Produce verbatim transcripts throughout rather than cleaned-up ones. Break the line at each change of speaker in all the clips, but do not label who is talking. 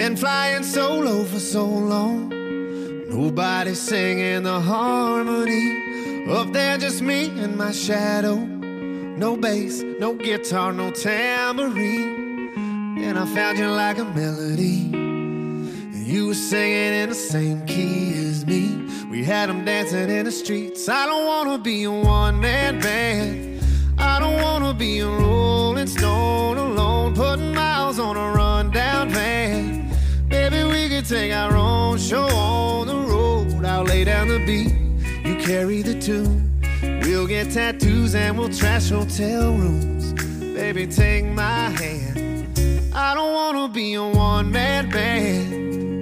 been flying solo for so long. Nobody's singing the harmony. Up there just me and my shadow. No bass, no guitar, no tambourine. And I found you like a melody. And you were singing in the same key as me. We had them dancing in the streets. I don't wanna be a one-man band. I don't wanna be a rolling stone alone, putting miles on a rundown van. Maybe we could take our own show on the road. I'll lay down the beat, you carry the tune. We'll get tattoos and we'll trash hotel rooms. Baby, take my hand. I don't wanna be a one-man band.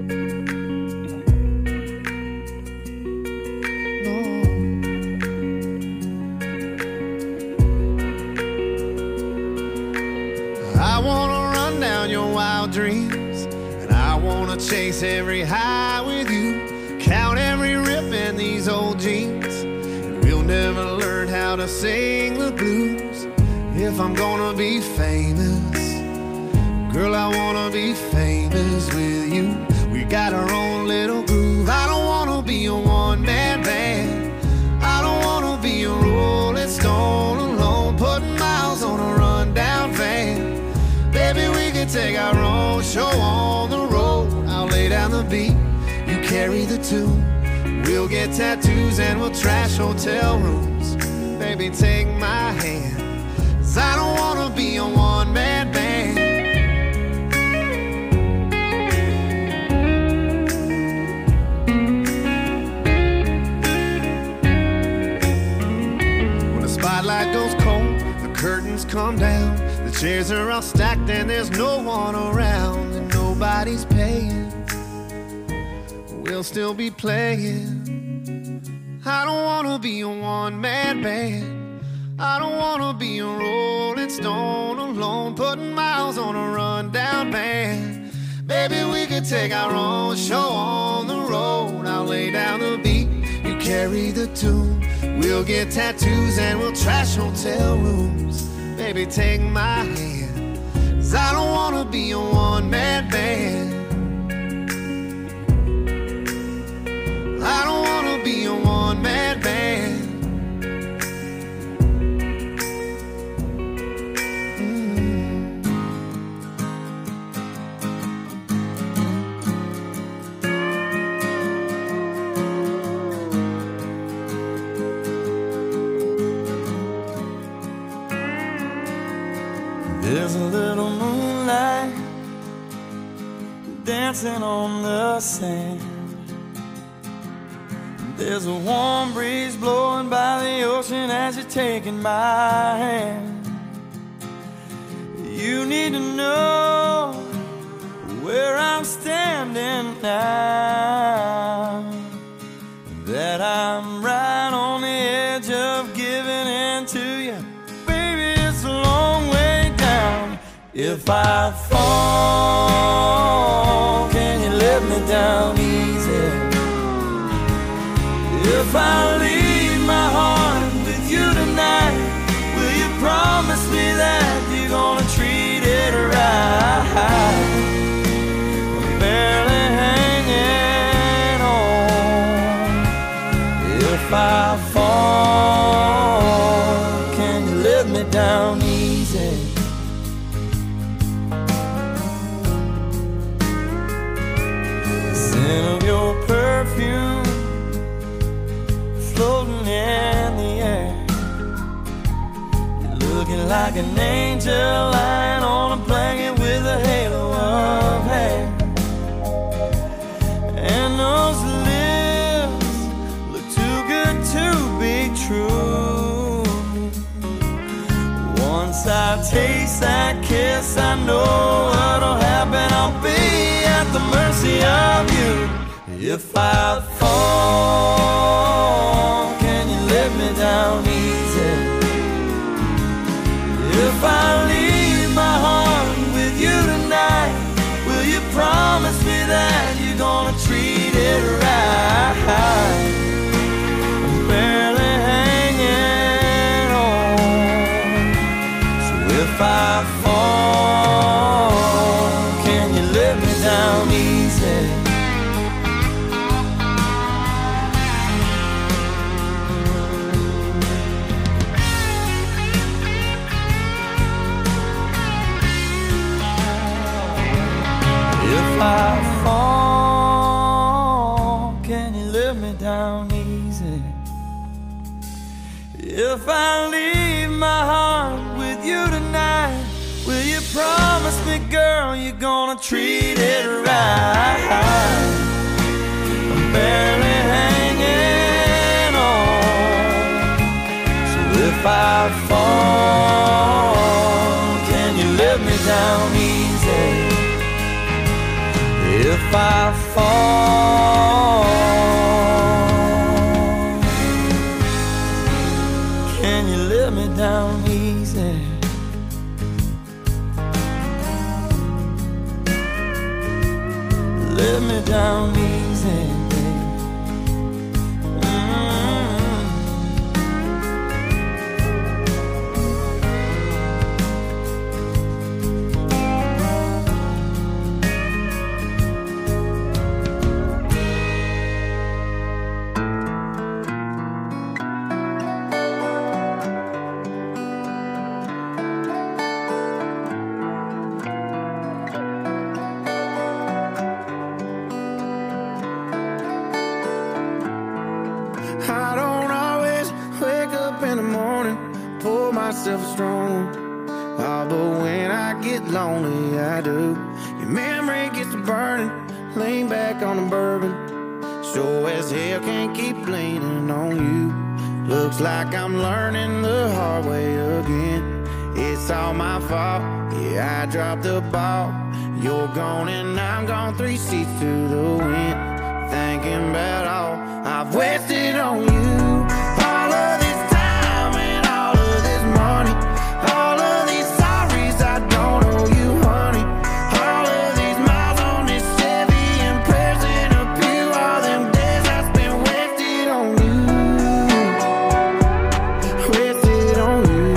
I wanna run down your wild dreams, and I wanna chase every high with you. Count every rip in these old jeans, and we'll never learn how to sing the blues. If I'm gonna be famous, girl, I wanna be famous with you. We got our own little groove. I don't wanna be a one-man band. I don't wanna be a rolling stone alone, putting miles on a rundown van. Baby, we can take our own show on the road. I'll lay down the beat, you carry the tune. We'll get tattoos and we'll trash hotel rooms. Baby, take my hand, 'cause I don't wanna be a one-man band. When the spotlight goes cold, the curtains come down. The chairs are all stacked and there's no one around, and nobody's paying. We'll still be playing. I don't wanna be a one-man band. I don't wanna be a rolling stone alone, putting miles on a rundown van. Baby, we could take our own show on the road. I'll lay down the beat, you carry the tune. We'll get tattoos and we'll trash hotel rooms. Baby, take my hand, 'cause I don't wanna be a one-man band. I don't wanna be a one-man band. Mm.
There's a little moonlight dancing on the sand. There's a warm breeze blowing by the ocean as you're taking my hand. You need to know where I'm standing now, that I'm right on the edge of giving in to you. Baby, it's a long way down. If I fall, can you let me down easy? If I leave my heart with you tonight, will you promise me that you're gonna treat it right? I'm barely hanging on. If I fall, can you let me down easy? The scent of your perfume floating in the air. You're looking like an angel lying on a blanket with a halo of hair. And those lips look too good to be true. Once I taste that kiss, I know what'll happen. I'll be at the mercy of you. If I fall, can you let me down easy? If I leave my heart with you tonight, will you promise me that you're gonna treat it right? I'm barely hanging on. So if I fall, can you let me down easy? easy. If I fall, can you lift me down easy? If I leave my heart with you tonight, will you promise me, girl, you're gonna treat it right? I'm barely hanging on. So if I fall, can you lift me down easy? If I fall, can you let me down easy? Let me down easy, baby. Mm-hmm.
I don't always wake up in the morning, pour myself a strong one. Oh, but when I get lonely, I do. Your memory gets to burning, lean back on the bourbon. Sure as hell can't keep leaning on you. Looks like I'm learning the hard way again. It's all my fault, yeah, I dropped the ball. You're gone and I'm gone, three seats to the wind. Thinking about all I've wasted on you. All of this time and all of this money. All of these sorries I don't owe you, honey. All of these miles on this Chevy and prayers in a pew. All them days I spent wasted on you. Wasted on you.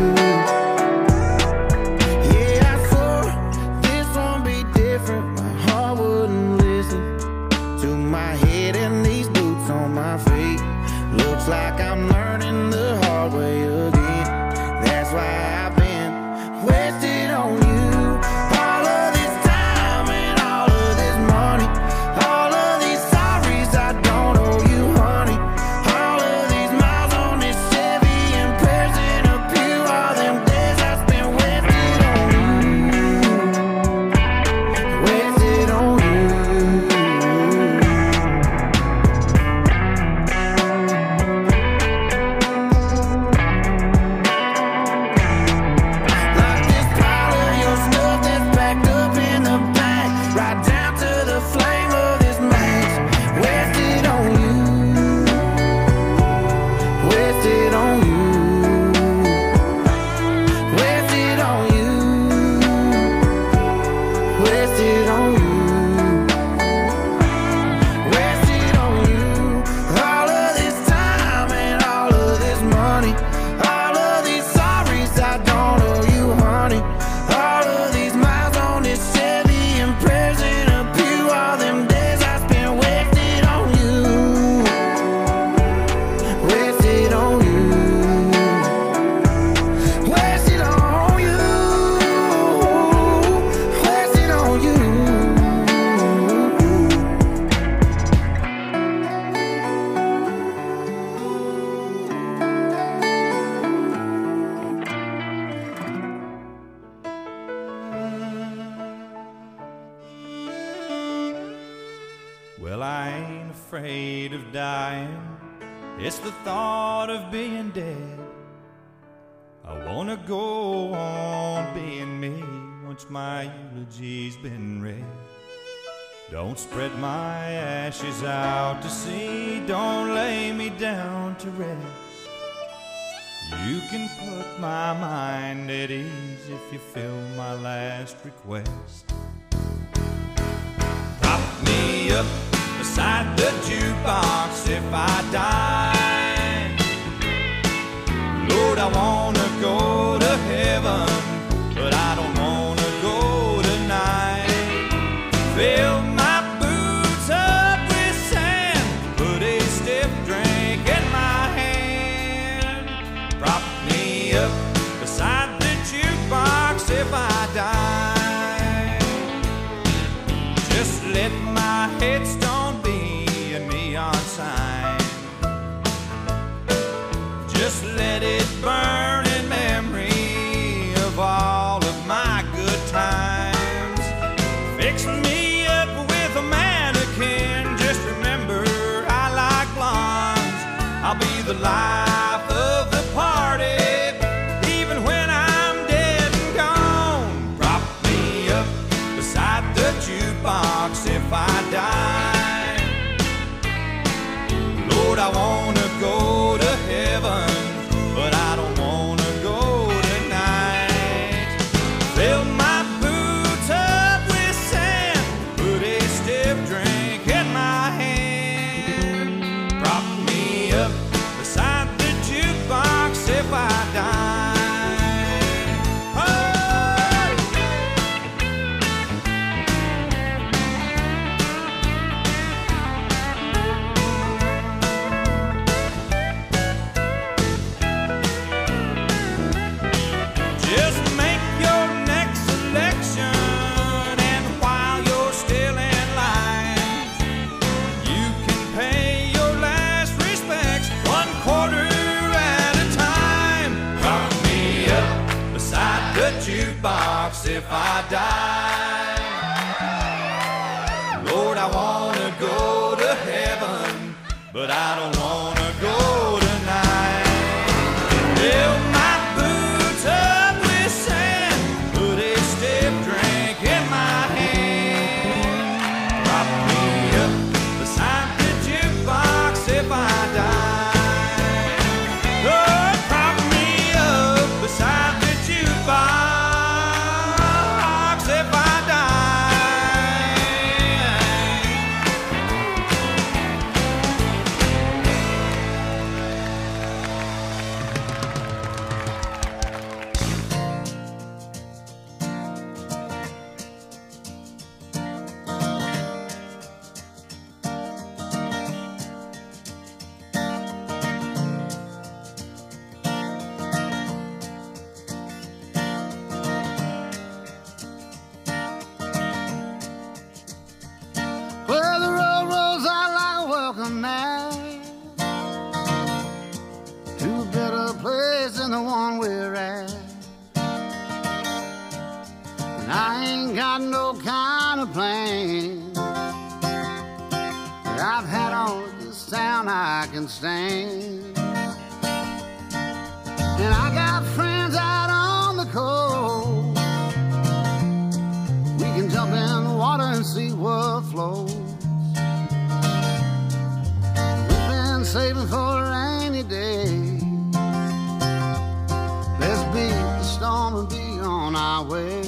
Yeah, I swore this won't be different. My heart wouldn't listen to my head and these boots on my feet. Looks like I'm learning the hard way again. That's why I've been wasted on you. All of this time and all of this money. All of these sorries I don't owe you, honey. All of these miles on this Chevy and prayers in a pew. All them days I spent wasted on you. Wasted on you. Like this pile of your stuff that's packed up in the back, right down to the flame of this match. Wasted on you. Wasted on you. Wasted on you. Wasted on you. Wasted on you. All of this time and all of this money. All of these sorries I don't owe you, honey. All of these miles on this Chevy and prayers in a pew. All them days I spent wasted on you. Wasted on you. Wasted on you. Wasted on you.
Well, I ain't afraid of dying. It's the thought of being dead. I wanna go on being me once my eulogy's been read. Don't spread my ashes out to sea. Don't lay me down to rest. You can put my mind at ease if you fill my last request. Prop me up beside the jukebox if I die. Lord, I wanna go to heaven, but I don't wanna go tonight. Fill my my headstone be a neon sign. Just let it burn in memory of all of my good times. Fix me up with a mannequin. Just remember I like blondes. I'll be the life of the party, even when I'm dead and gone. Prop me up beside the jukebox if I die. Lord, I wanna go to heaven, but I don't wanna go tonight. Fill my boots up with sand, put a stiff drink in my hand. Prop me up beside the jukebox if I die. Just make your next selection, and while you're still in line, you can pay your last respects one quarter at a time. Prop me up beside the jukebox if I die. Lord, I wanna go to heaven, but I don't wanna go tonight. Fill my boots up with sand, put a stiff drink in my hand. Prop me up beside the jukebox if I die. Oh, prop me up beside the jukebox if I die.
Well, the road rolls out like a welcome mat to a better place than the one we're at. And I ain't got no kind of plan that I've had on this town I can stand. And I got friends out on the coast. We can jump in the water and see what flows. We've been saving for a rainy day. Let's beat the storm and be on our way.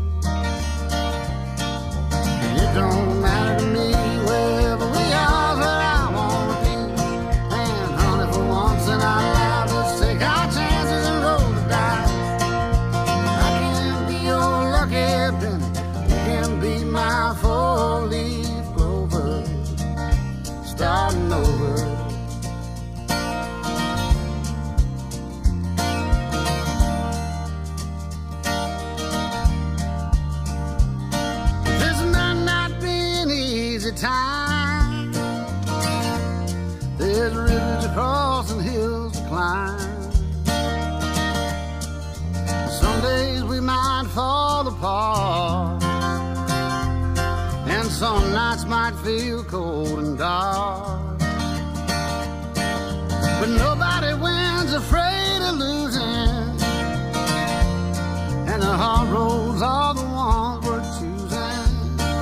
And it don't matter to me wherever we are, where I wanna be. And honey, for once in our lives, let's take our chances and roll the dice. I can be your lucky penny, you can be my four-leaf clover, starting over. This might not be an easy time. There's rivers to cross and hills to climb. Some days we might fall apart, and some nights might feel cold and dark. But nobody wins afraid of losing, and the hard roads are the ones we're choosing.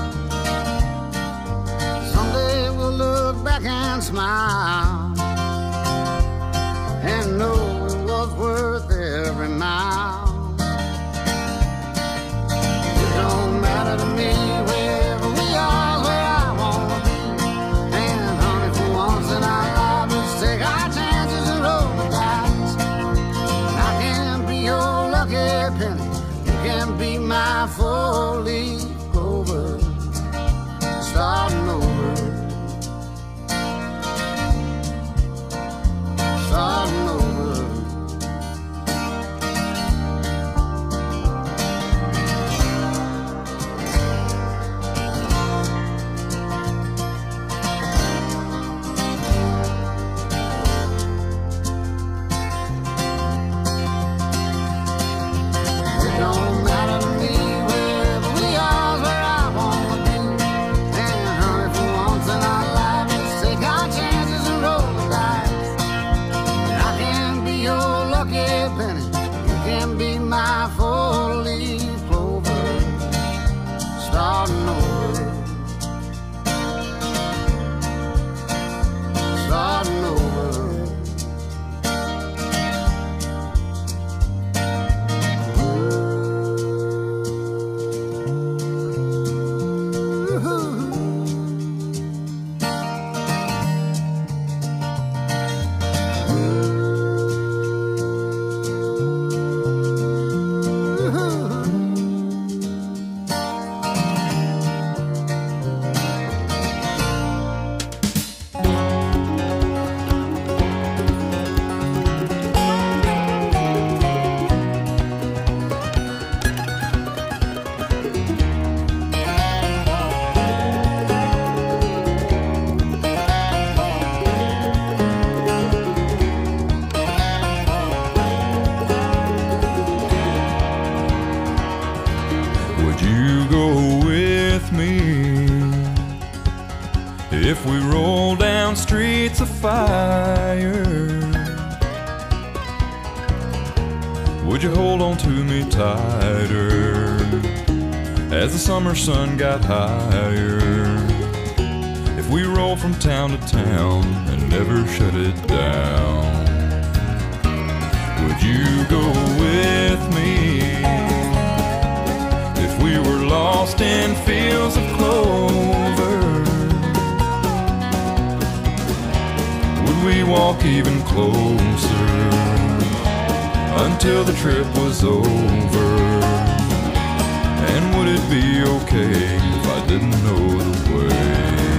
Someday we'll look back and smile and know it was worth every mile. It don't matter to me wherever we are, where I wanna be. And honey, for once in our lives, let's take our chances and roll the dice. And I can be your lucky penny, you can be my four-leaf clover, starting over.
If we roll down streets of fire, would you hold on to me tighter as the summer sun got higher? If we roll from town to town and never shut it down, would you go with me? If we were lost in fields of clover, would we walk even closer until the trip was over? And would it be okay if I didn't know the way?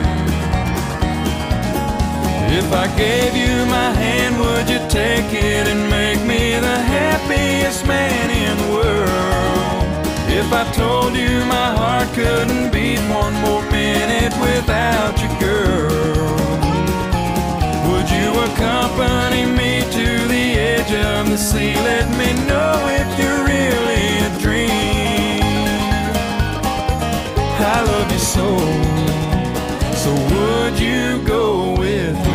If I gave you my hand, would you take it and make me the happiest man in the world? If I told you my heart couldn't beat one more minute without you, girl, would you accompany me to the edge of the sea? Let me know if you're really a dream. I love you so, so would you go with me?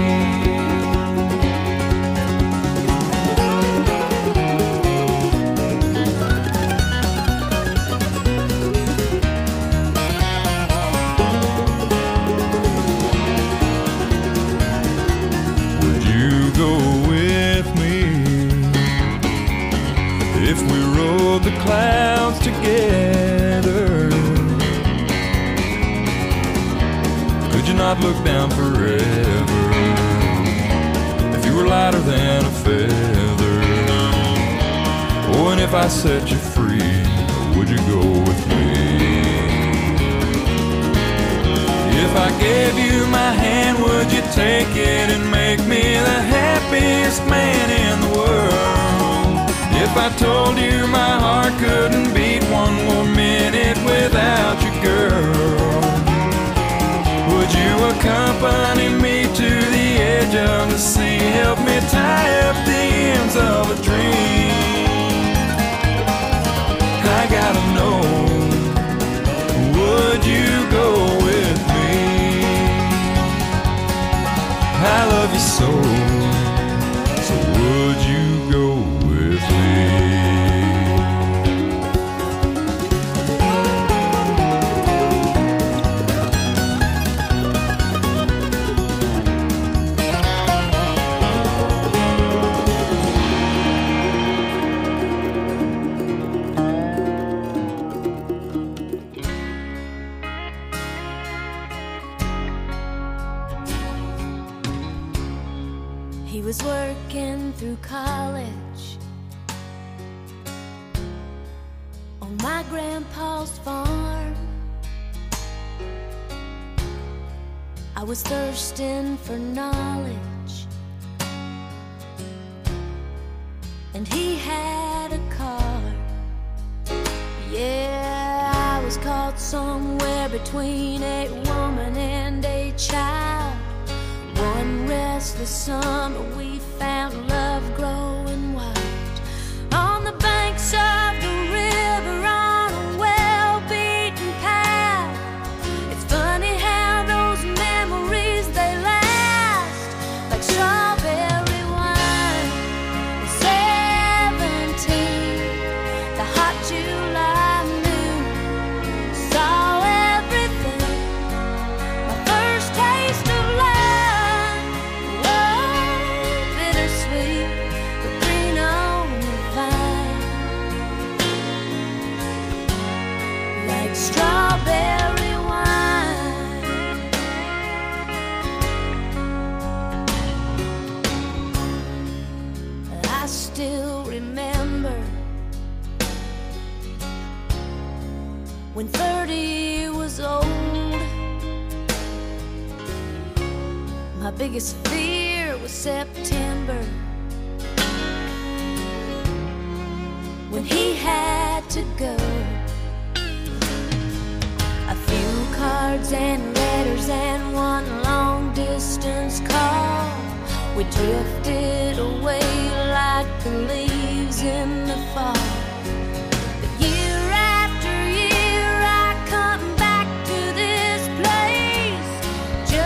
Would you go with me if we rode the clouds together? Could you not look down forever if you were lighter than a feather? Oh, and if I set you free, would you go with me? If I gave you my hand, would you take it and make me the happiest man in the world? If I told you my heart couldn't beat one more minute without you, girl, would you accompany me to the edge of the sea? Help me tie up the ends of a dream. I gotta know, would you go with me? I love you so, so would you go with me?
He was working through college on my grandpa's farm. I was thirsting for knowledge, and he had a car. Yeah, I was caught somewhere between a woman and a child. One restless summer we found love growing wild on the banks of the river on a well-beaten path. It's funny how those memories, they last like strawberry wine. Seventeen, the hot July noon, saw everything. My first taste of love. Strawberry wine. I still remember when thirty was old. My biggest fear was September, when he had to go. A few cards and letters and one long distance call. We drifted away like the leaves in the fall. But year after year I come back to this place.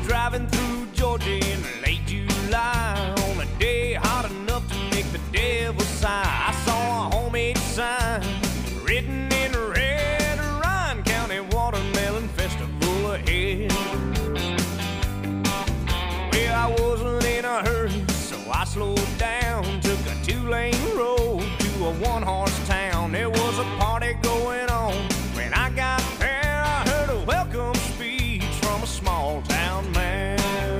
driving through Georgia in late July on a day hot enough to make the devil sigh. I saw a homemade sign written in red, Ryan County Watermelon Festival ahead. Well, I wasn't in a hurry, so I slowed down, took a two-lane road to a one-horse town. There was a party going on. When I got there, I heard a welcome speech from a small-town man.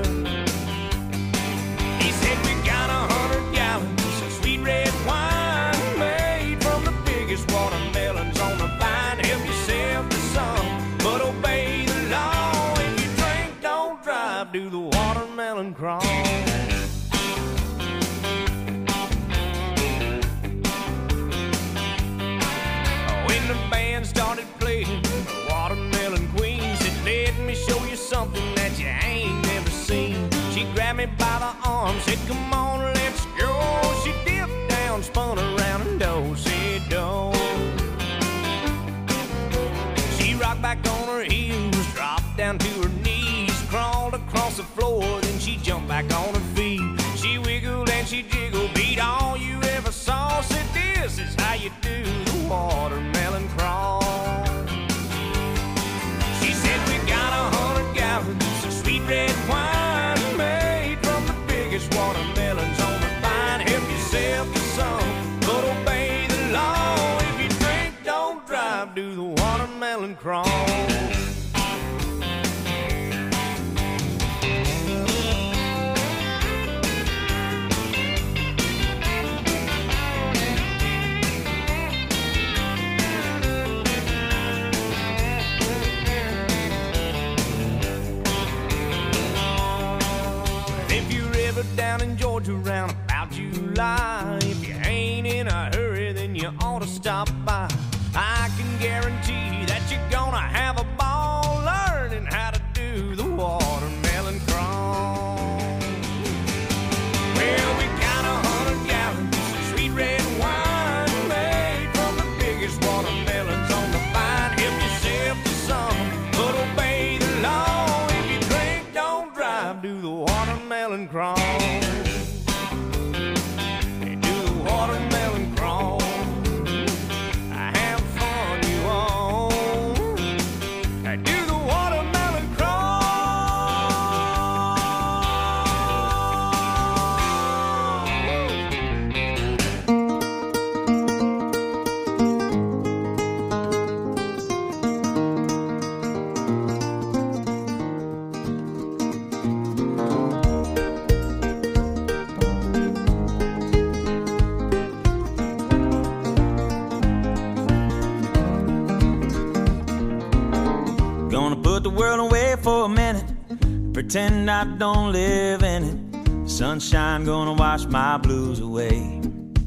He said, we got a hundred gallons of sweet red wine made from the biggest watermelons on the vine. Help yourself to some, but obey the law. If you drink, don't drive, do the watermelon crawl. When the band started playing the Watermelon Queen, said, let me show you something that you ain't never seen. She grabbed me by the arm, said, come on, let's go. She dipped down, spun around, and do-si-do. She rocked back on her heels, dropped down to her knees, crawled across the floor, then she jumped back on her feet. She wiggled and she jiggled, beat all you ever saw. Said, this is how you do the watermelon crawl. She said, we got a hundred gallons of sweet red wine made from the biggest watermelons on the vine. Help yourself to some, but obey the law. If you drink, don't drive, do the watermelon crawl. Down in Georgia around about July, if you ain't in a hurry, then you ought to stop by. I can guarantee that you're gonna have a ball learning how to do the watermelon crawl. Well, we got a hundred gallons of sweet red wine made from the biggest watermelons on the vine. Help yourself to some, but obey the law. If you drink, don't drive, do the watermelon crawl. Watermelon crawl. Have fun, you all. Do the watermelon crawl. The world away for a minute, pretend I don't live in it. The sunshine gonna wash my blues away.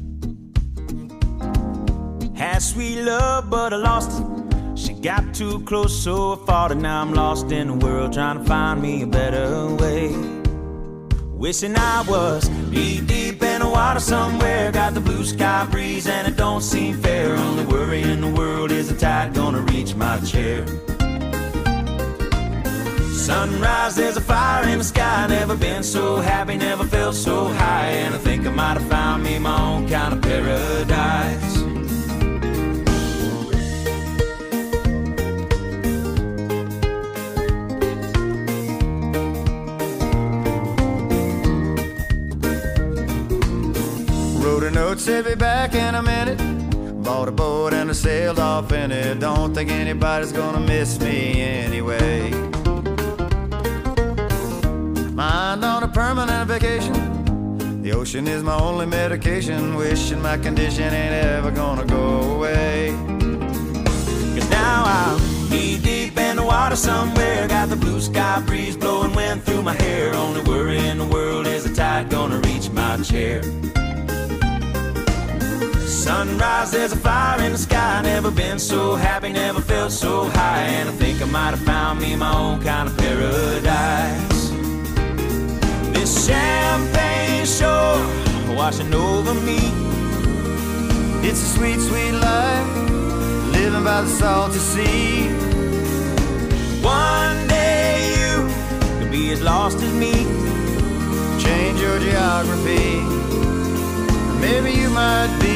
Had sweet love, but I lost it. She got too close, so I fought it. Now I'm lost in the world, trying to find me a better way. Wishing I was knee deep in the water somewhere. Got the blue sky breeze and it don't seem fair. Only worry in the world is the tide gonna reach my chair. Sunrise, there's a fire in the sky. Never been so happy, never felt so high. And I think I might have found me my own kind of paradise.
Wrote a note, said be back in a minute. Bought a boat and I sailed off in it. Don't think anybody's gonna miss me anyway. Mind on a permanent vacation. The ocean is my only medication. Wishing my condition ain't ever gonna go away. Cause now I'm knee deep in the water somewhere. Got the blue sky breeze blowing wind through my hair. Only worry in the world is the tide gonna reach my chair. Sunrise, there's a fire in the sky. Never been so happy, never felt so high. And I think I might have found me my own kind of paradise. This champagne shore washing over me. It's a sweet, sweet life, living by the salty sea. One day you could be as as lost as me. Change your geography, maybe you might be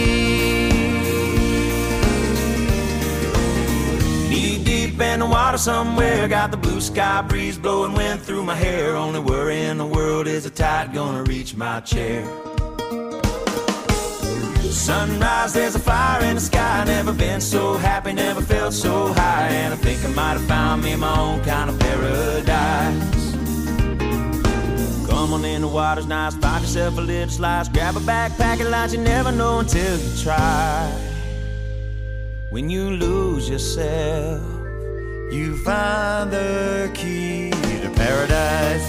knee deep in the water somewhere. Got the blue sky breeze blowing wind through my hair. Only worry in the world is the tide gonna reach my chair. Sunrise, there's a fire in the sky. Never been so happy, never felt so high. And I think I might have found me my own kind of paradise. Come on in, the water's nice. Find yourself a little slice. Grab a backpack and lunch. You never know until you try. When you lose yourself, you find the key to paradise.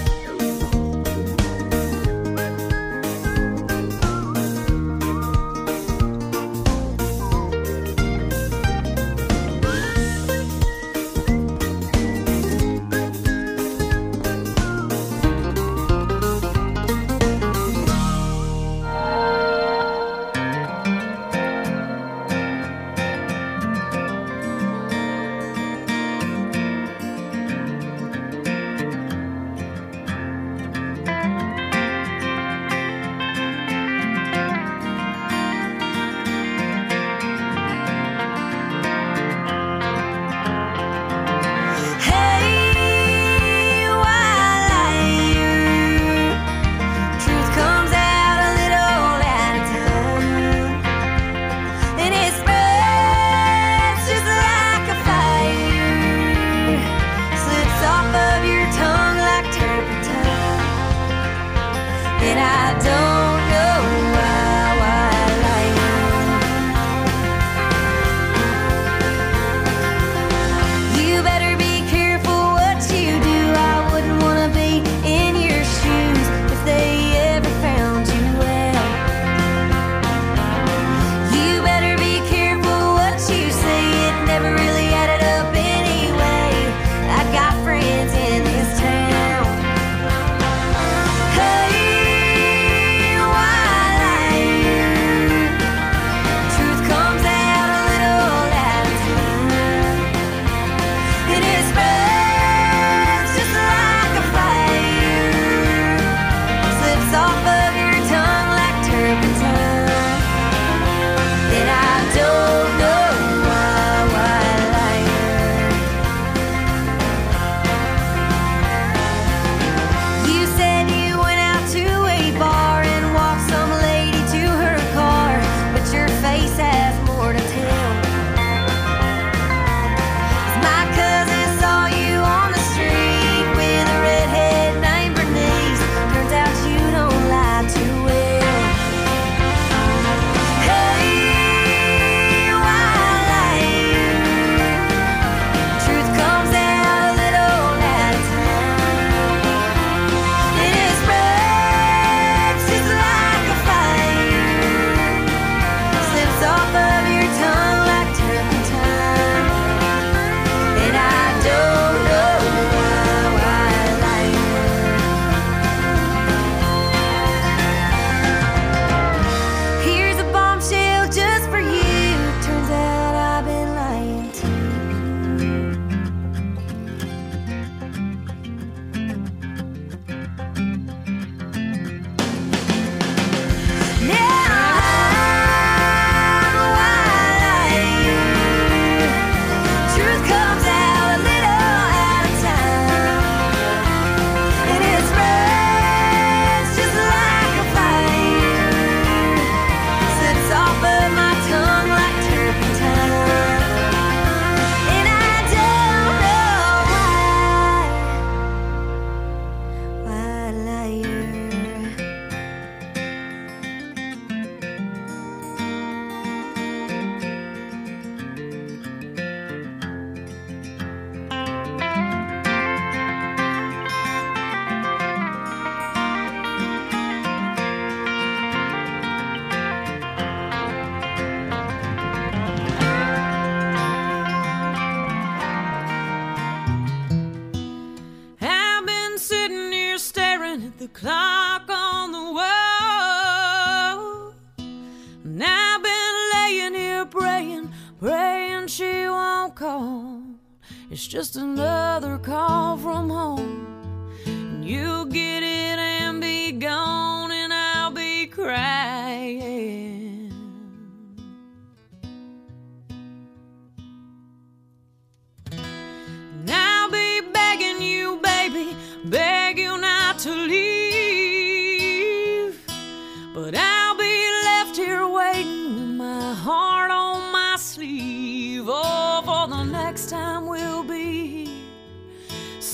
the clock on the wall. And I've been laying here praying, praying she won't call. It's just another call from home.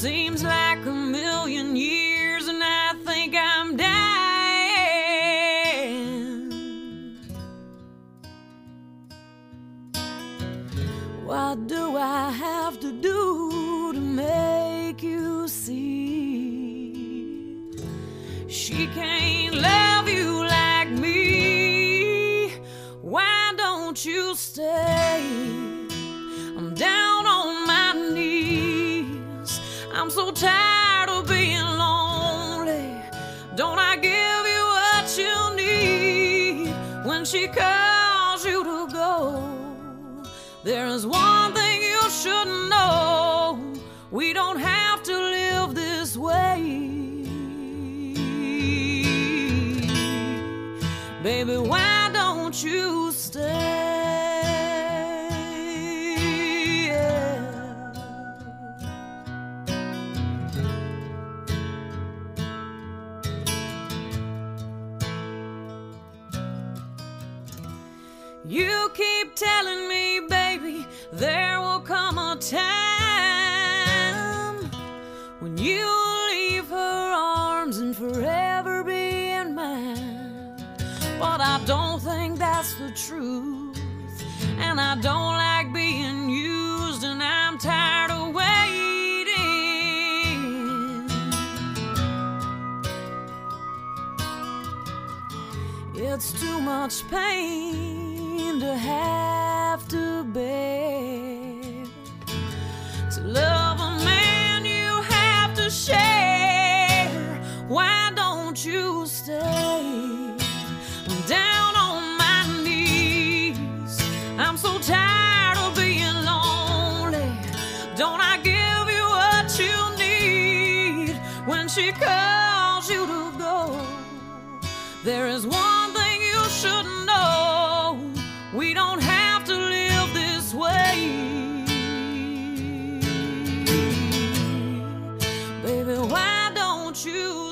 Seems like a million years and I think I'm dying. What do I have to do to make you see? She can't love you like me. Why don't you stay? I'm down on my knees. I'm so tired of being lonely. Don't I give you what you need when she calls you to go? There is one thing you should know. We don't have to live this way. Baby, why don't you stay? You keep telling me, baby, there will come a time when you'll leave her arms and forever be in mine. But I don't think that's the truth, and I don't like being used, and I'm tired of waiting. It's too much pain to have to bear. To love a man you have to share. Why don't you stay? I'm down on my knees. I'm so tired of being lonely. Don't I give you what you need when she calls you to go? There is one thing you should know. We don't have to live this way. Baby, why don't you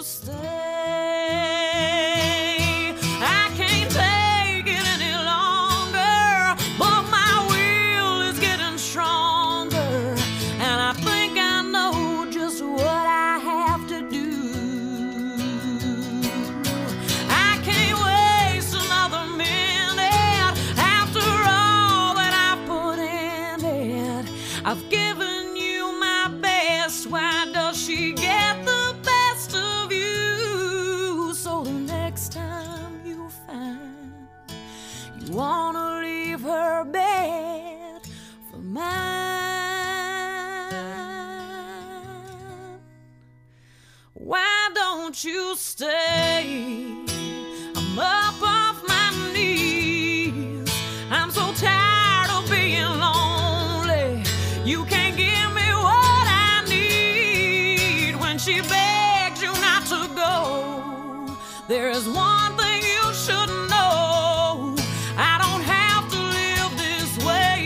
stay? I can't take it any longer, but my will is getting stronger, and I think I know just what I have to do. I can't waste another minute after all that I put in it. I've given you my best. Why does she get the best of you? So the next time you find you wanna leave her bed for mine, why don't you stay? I'm up off my knees. I'm so tired of being lonely. You can't give me what I need when she begs you not to go. There is one thing you should know. I don't have to live this way.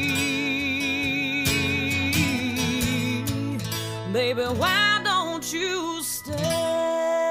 Baby, why don't you stay?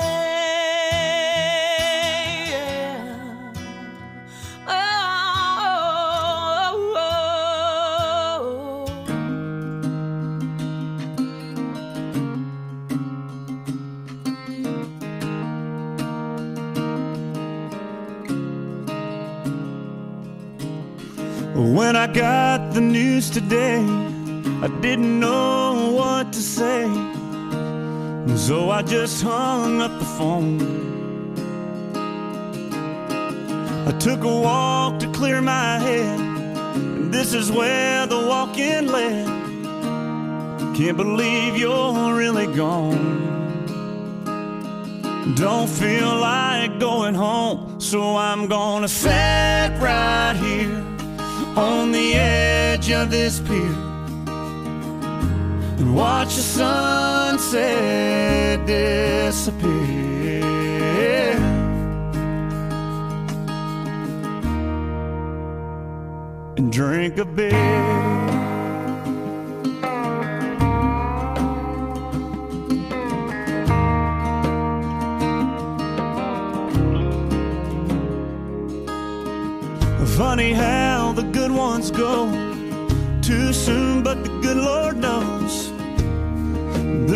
When I got the news today, I didn't know what to say, so I just hung up the phone. I took a walk to clear my head, and this is where the walk-in led. Can't believe you're really gone. Don't feel like going home, so I'm gonna sit right here on the edge of this pier and watch the sunset disappear. And drink a beer. Funny how the good ones go too soon, but the good Lord knows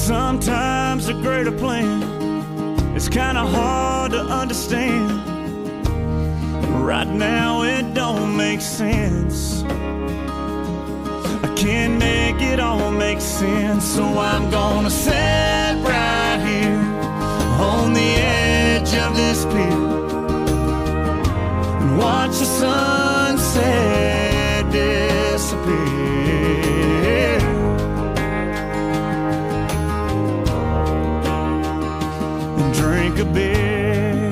Sometimes a greater plan is kinda hard to understand. Right now it don't make sense. I can't make it all make sense. So I'm gonna sit right here on the edge of this pier and watch the sunset disappear. And drink a beer.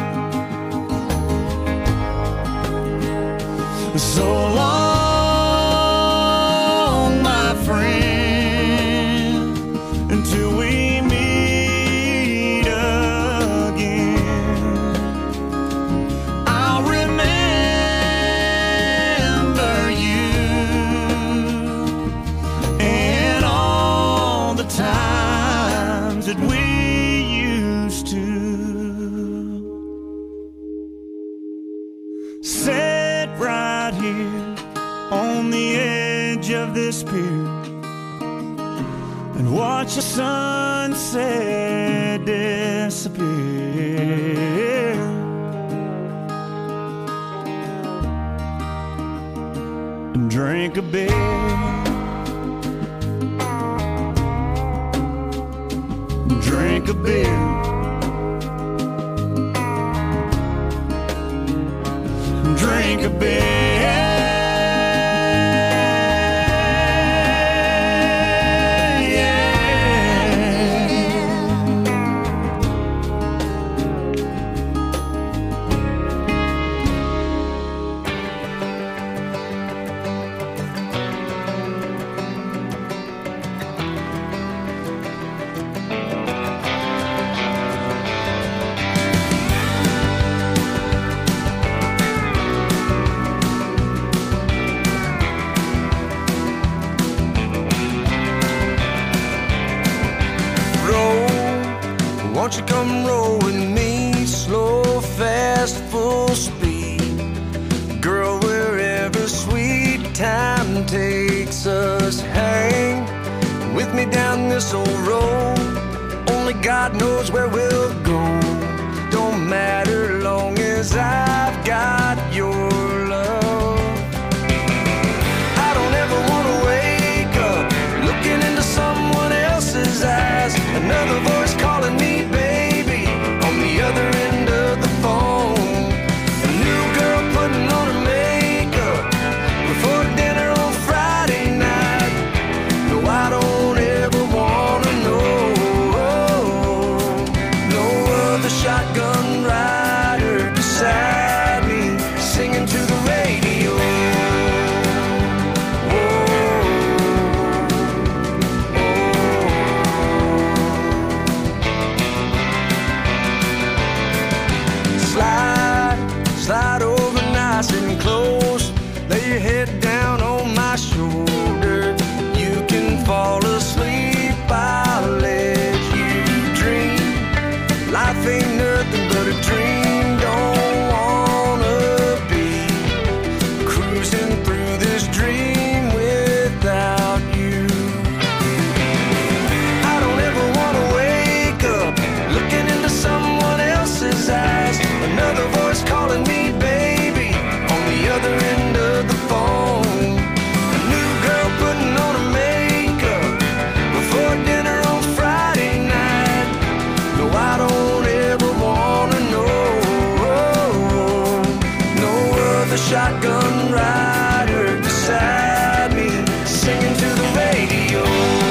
So long, my friend, until we meet again. I'll remember you and all the times that we used to. Sit right here on the edge of this pier and watch the sunset disappear. And drink a beer. Drink a beer. Drink a beer.
Won't you come roll with me, slow, fast, full speed, girl, wherever sweet time takes us. Hang with me down this old road, only God knows where we'll go. Don't matter long as I've got your love. I don't ever want to wake up looking into someone else's eyes. Another voice calling me baby on the other end of the phone. A new girl putting on her makeup before dinner on Friday night. No, I don't ever wanna know. No other shotgun rider beside me singing to the radio. Slide over nice and close, lay your head down on my shoulder. You can fall asleep, I'll let you dream. Life ain't nothing but a dream, don't wanna be cruising through this dream without you. I don't ever wanna wake up looking into someone else's eyes. Another voice calling me baby on the other end of the phone. A new girl putting on her makeup before dinner on Friday night. No, I don't ever wanna know. No other shotgun rider beside me singing to the radio.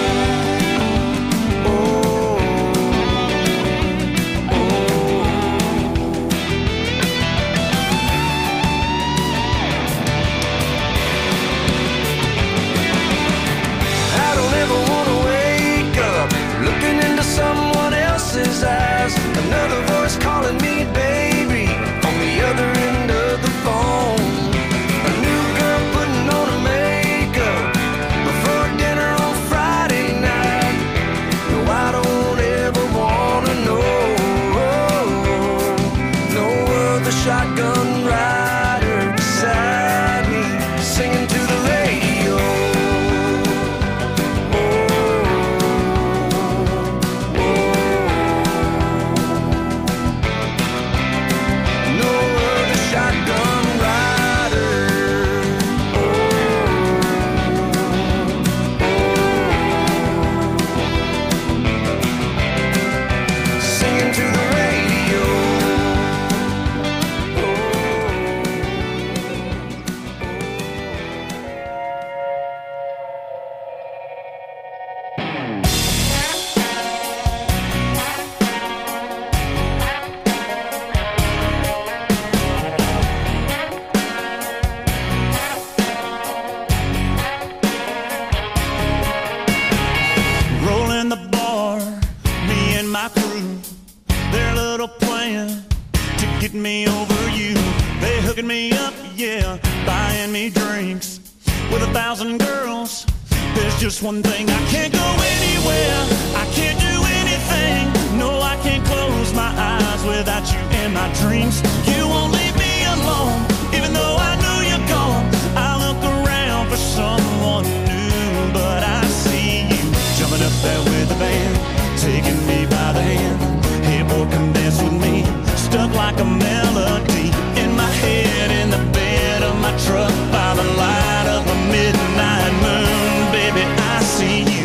Someone else's eyes, another voice calling me baby on the other end of the phone. A new girl putting on her makeup before dinner on Friday night. No, I don't ever wanna know. No other shotgun rider beside me singing to the radio. Oh.
thousand girls. There's just one thing, I can't go anywhere, I can't do anything. No, I can't close my eyes without you in my dreams. You won't leave me alone, even though I know you're gone. I look around for someone new, but I see you jumping up there with the band, taking me by the hand. Hey boy, come dance with me, stuck like a melody in my head, in the bed of my truck, by the light of a midnight moon. Baby, I see you.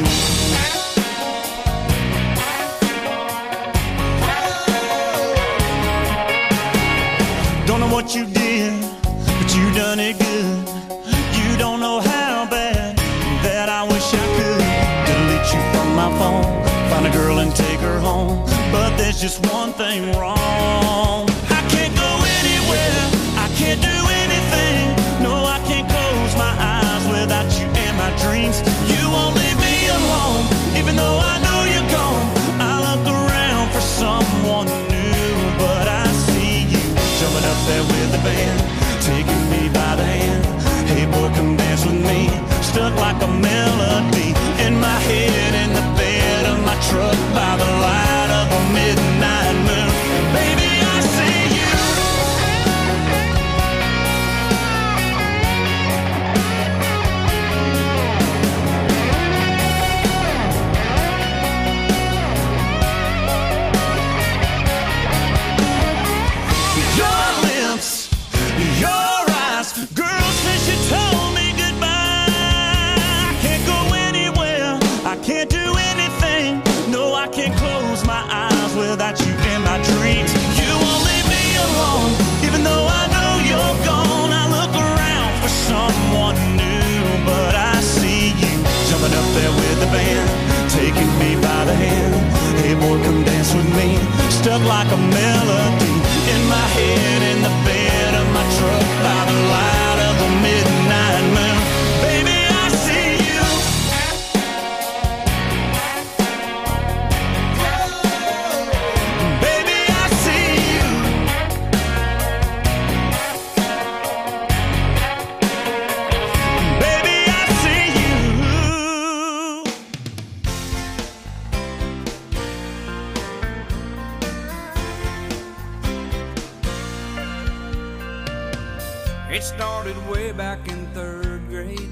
Don't know what you did, but you done it good. You don't know how bad that I wish I could delete you from my phone, find a girl and take her home. But there's just one thing wrong, I can't go anywhere, I can't do anything. No, I can't close my eyes without you in my dreams. You won't leave me alone, even though I know you're gone. I look around for someone new, but I see you jumping up there with the band, taking me by the hand. Hey boy, come dance with me, stuck like a melody in my head, in the bed of my truck, by the light of a midnight moon. Baby, I see you. Your lips, your eyes, girl, since you told me goodbye, I can't go anywhere, I can't do anything. No, I can't close my eyes without you in my dreams. You won't leave me alone, even though I know you're gone. I look around for someone new, but I see you jumping up there with the band, taking me by the hand. Hey boy, come dance with me, stuck like a melody in my head, in the bed of my truck, by the light of a midnight moon. Baby, I see you. Baby, I see you. Baby, I see you.
It started way back in third grade.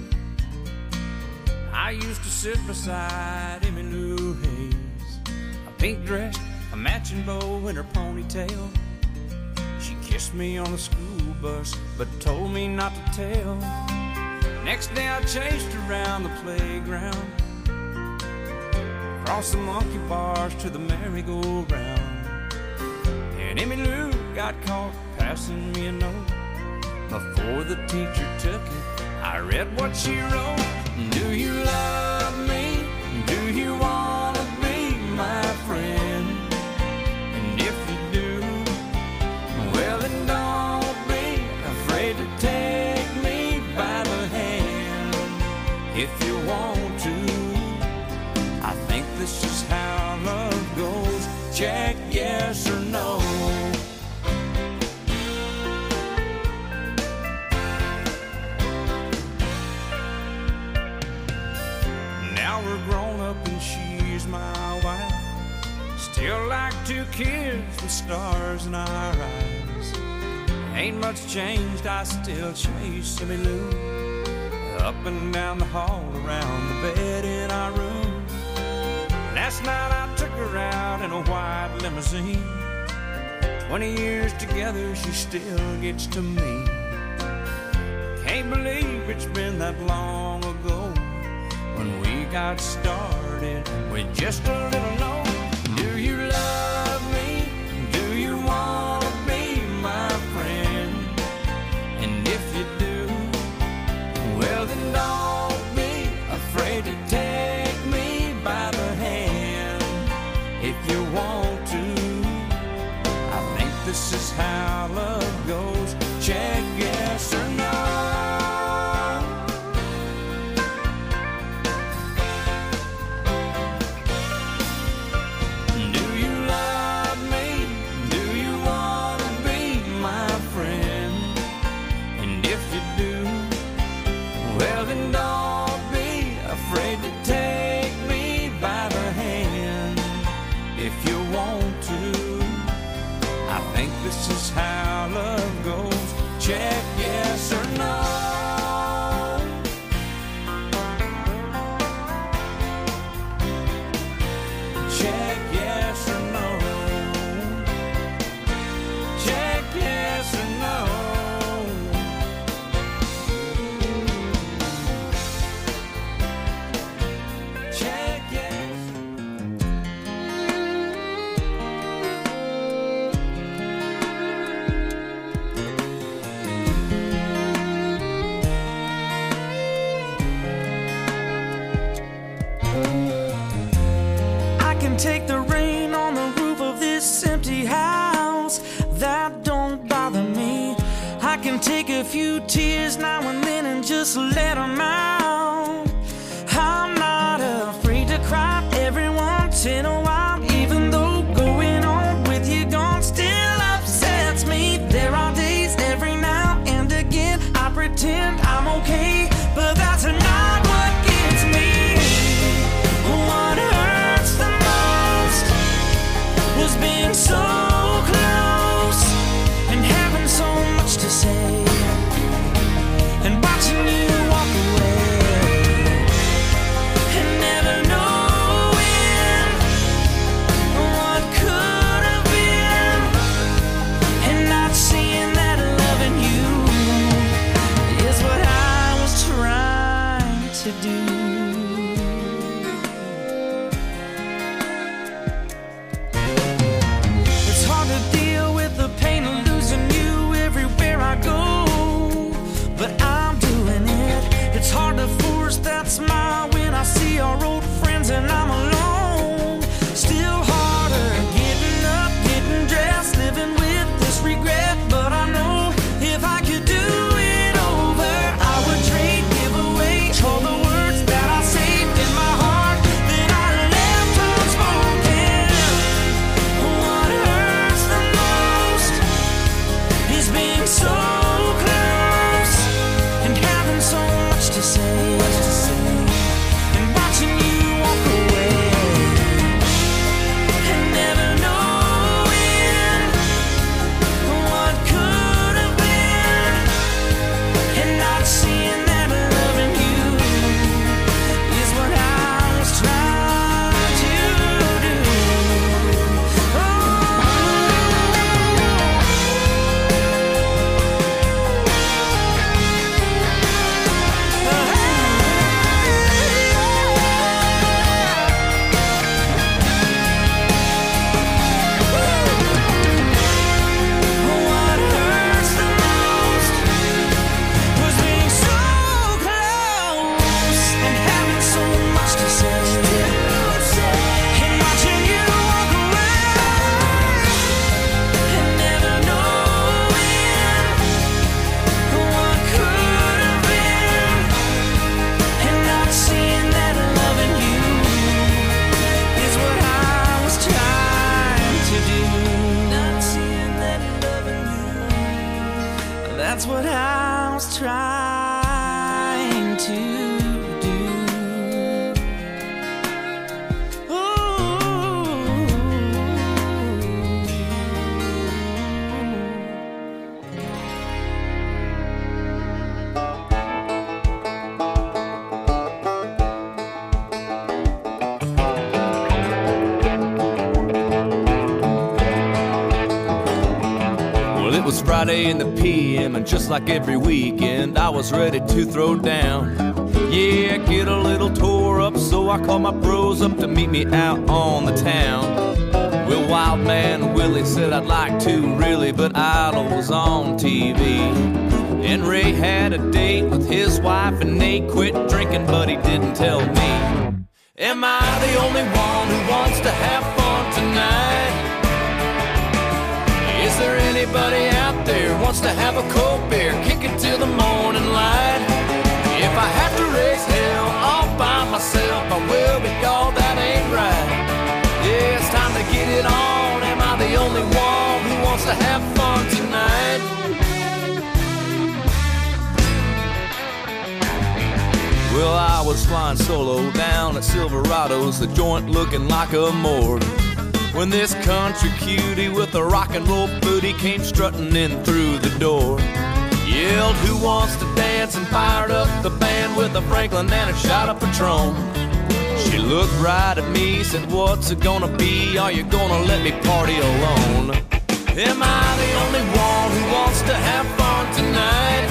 I used to sit beside Emmylou Hayes, a pink dress, a matching bow in her ponytail. She kissed me on the school bus, but told me not to tell. Next day I chased her around the playground, across the monkey bars to the merry-go-round. And Emmylou got caught passing me a note. Before the teacher took it, I read what she wrote. Do you love me? Do you want to be my friend? And if you do, well then don't be afraid to take me by the hand. If you want to, I think this is how love goes. Check yes or no. We're grown up and she's my wife, still like two kids with stars in our eyes. Ain't much changed, I still chase Emmylou up and down the hall, around the bed in our room. Last night I took her out in a white limousine. Twenty years together, she still gets to me. Can't believe it's been that long ago when we got started with just a little note. Do you love me? Do you want to be my friend? And if you do, well then don't be afraid to take me by the hand. If you want to, I think this is how love goes. Check yes or no. take the rain on the roof of this empty house. That don't bother me. I can take a few tears now and then and just let them out. I'm not afraid to cry every once in a while, even though going on with you gone still upsets me. There are days every now and again I pretend I'm okay, but that's not what gets me. What hurts the most was being so close and having so much to say and watching you walk away and never knowing what could have been and not seeing that loving you is what I was trying to do. It's hard to deal with the pain of losing you everywhere I go, but I'm doing it. It's hard to force that smile when I see our old friends and I'm alone. Still harder getting up, getting dressed, living with this regret. But I know if I could do it over, I would trade, give away all the words that I saved in my heart that I left unspoken. What hurts the most is being so close and having so much to say and watching you walk away and never knowing what could have been and not seeing that loving you is what I was trying to do. What hurts the most was being so close and having so much to say and watching you walk away and never knowing what could have been and not seeing that loving you is what I was trying to do. Not seeing that loving you, that's what I was trying to do.
Well, it was Friday in the P M, and just like every weekend, I was ready to throw down. Yeah, get a little tore up, so I called my bros up to meet me out on the town. Well, Wild Man Willie said I'd like to, really, but Idol was on T V. And Ray had a date with his wife, and Nate quit drinking, but he didn't tell me. Am I the only one who wants to have fun tonight? Is there anybody out there who wants to have a cold beer, kick it till the morning light? If I have to raise hell all by myself, I will, but y'all, that ain't right. Yeah, it's time to get it on. Am I the only one who wants to have fun tonight? Well, I was flying solo down at Silverado's, the joint looking like a morgue, when this country cutie with a rock and roll booty came strutting in through the door. Yelled, who wants to dance, and fired up the band with a Franklin and a shot of Patron. She looked right at me, said, what's it gonna be? Are you gonna let me party alone? Am I the only one who wants to have fun tonight?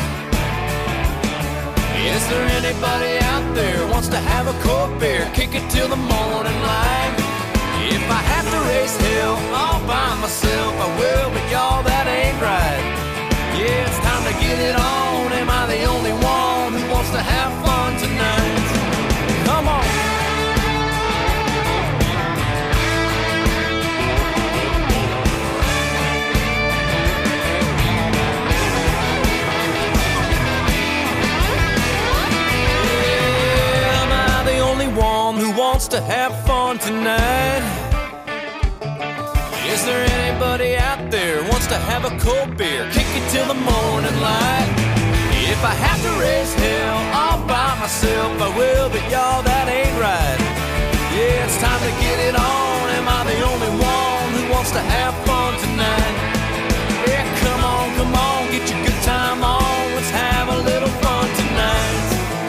Is there anybody out there who wants to have a cold beer, kick it till the morning light? If I have to raise hell all by myself, I will, but y'all, that ain't right. Yeah, it's time to get it on. Am I the only one who wants to have fun tonight? Come on. wants to have fun tonight? Is there anybody out there wants to have a cold beer, kick it till the morning light? If I have to raise hell all by myself, I will, but y'all, that ain't right. Yeah, it's time to get it on. Am I the only one who wants to have fun tonight? Yeah, come on, come on, get your good time on. Let's have a little fun tonight.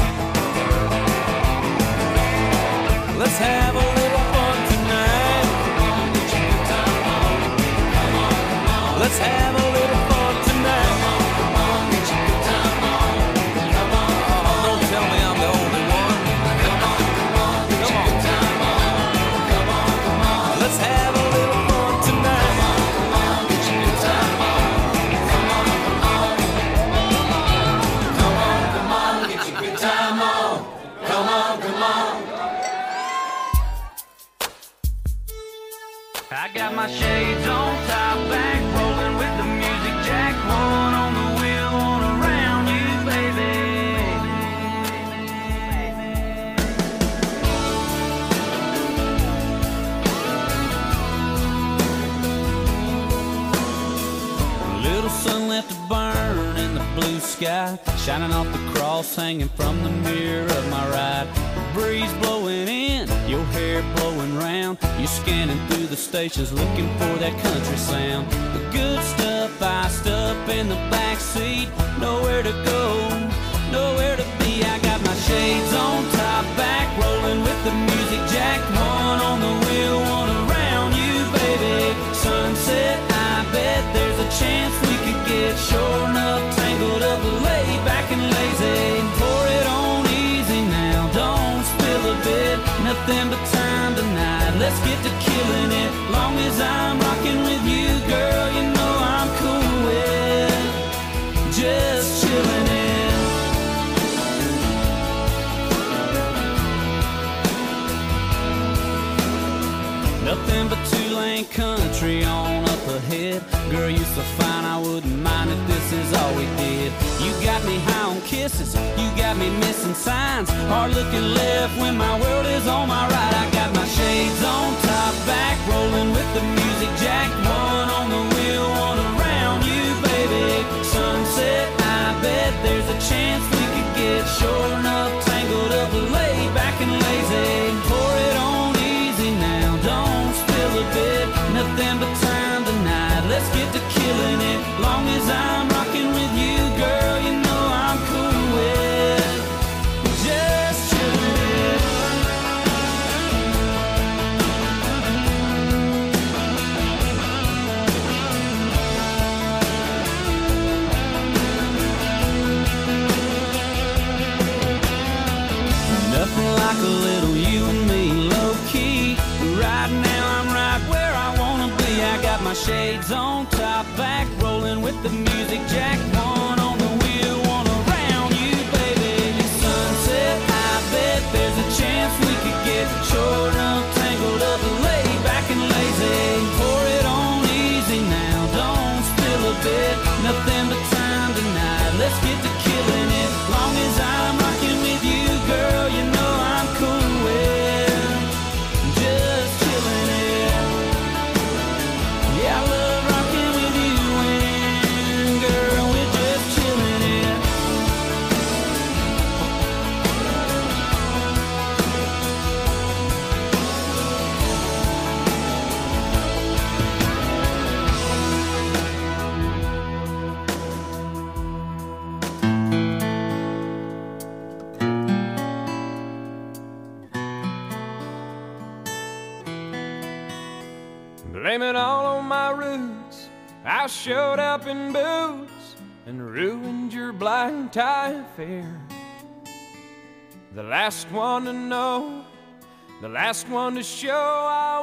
Let's have a little fun tonight. Come on, get your good time on. Come on, come on. Let's have a little fun tonight. Come on, come on, get your good time on. Come on, come on. Don't tell me I'm the only one. Come on, come on, get your good time on. Come on, come on. Let's have a little fun tonight. Come on, come on, get your good time on. Come on, come on. Come on, come on, get your good time on. Come on, come on.
I got my shades on, top back, rolling with the music jack. One on the wheel, one around you, baby. Little sun left to burn in the blue sky, shining off the cross hanging from the mirror of my ride. The breeze blowing in, your hair blowing round. You're scanning through the stations looking for that country sound. The good stuff iced up in the back seat. Nowhere to go, nowhere to be. I got my shades on, top back, rolling with the music jack. One on the wheel, one around you, baby. Sunset, I bet there's a chance we could get sure enough tangled up, laid back and lazy. Pour it on easy now, don't spill a bit. Nothing but time tonight, let's get to killing it. Long as I'm rocking with you, girl, you know I'm cool with just chilling it. Nothing but two-lane country on up ahead. Girl, you so fine, I wouldn't mind if this is all we did. You got me high on kisses, you got me missing signs. Hard looking left when my world is on my right. I got my shades on, top back, rolling with the music jack. One on the wheel, one around you, baby. Sunset, I bet there's a chance we could get sure enough tangled up, laid back and lazy. Pour it on easy now, don't spill a bit. Nothing but time tonight, let's get to killing it. Long as I'm rocking with you, girl, you know I'm cool with just chilling it. Nothing like a little you and me, low key. Right now I'm right where I wanna be. I got my shades on, top back, rolling with the music jack. One on the wheel, one around you, baby. Sunset, I bet there's a chance we could get sure enough tangled up, laid back and lazy. Pour it on easy now, don't spill a bit. Nothing but time tonight, let's get to killing it. Long as I'm rocking with you, girl, you know I'm cool with just chilling it. Yeah, I love rocking with you and girl, we're just chilling it. Blame it all on my roots. I showed up in boots and ruined your blind tie affair. The last one to know, the last one to show I